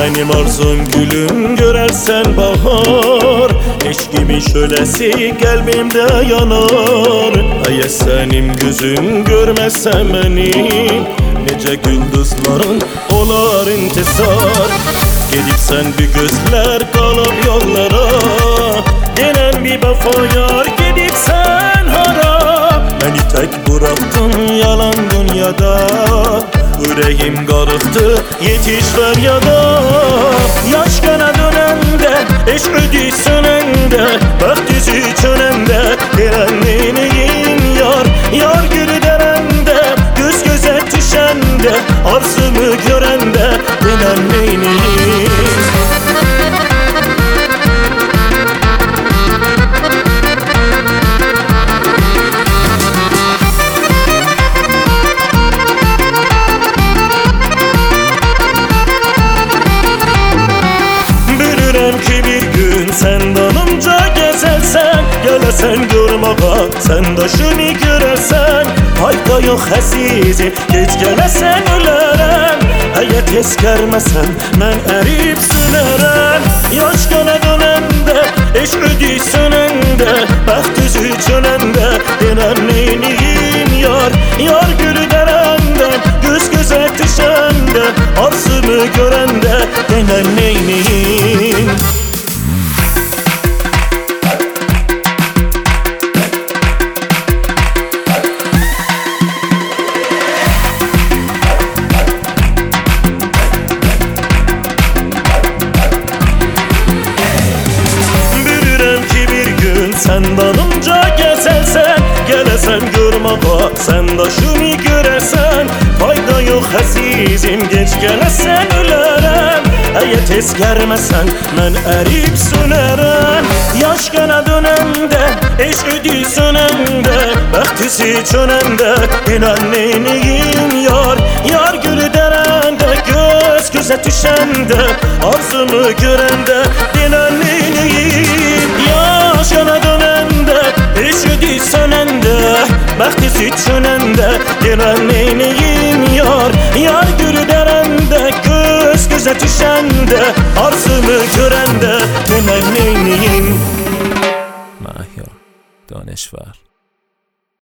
benim arzum gülüm, görersen bahar. Eşkimin şölesi kalbimde yanar. Eğer senin gözün görmezse benim, nece yıldızların olar intizar. Gidip sen bir gözler kalıp yollara, gelen bir vefa yar gidip sen hara. Beni tek bıraktın yalan dünyada, yüreğim karıktı yetiş feryada. Yaş gene dönende, eş ödü sönende, bak düzü çönende, direnliğin yar, yar gülü derende, göz göze düşende, arzumu görende, direnliğin. Sen danımca gezersen, gelesen görmeye, sen de şunu görersen. Hayda yok həsizim, geç gelesen ölərəm. Eğer tez gelmesen, ben erip sünərəm. Yaş gene dönende, eş ödü sönende, bəxt üzü çönende, denən neyniyim yar, yar gülü derende, göz göze düşende, arzumu görende, denən neyniyim. Sen danımca gezersen, gelesen görmeye, sen de şunu göresen. Fayda yok həsizim, geç gelesen ölərəm. Eğer tez gelmesen, ben erip sönərəm. Yaş gene dönende, eş ödü sönende, bəxt üzü çönende, inan neyniyim yar, yar gülü derende, göz göze düşende, arzumu görende, inan neyniyim. Yaş gene dönende, eş ödü sönende, bəxt üzü çönende, inan neyniyim yar, yar gülü derende, göz göze düşende, arzumu görende, inan neyniyim. Mahir Danışvar.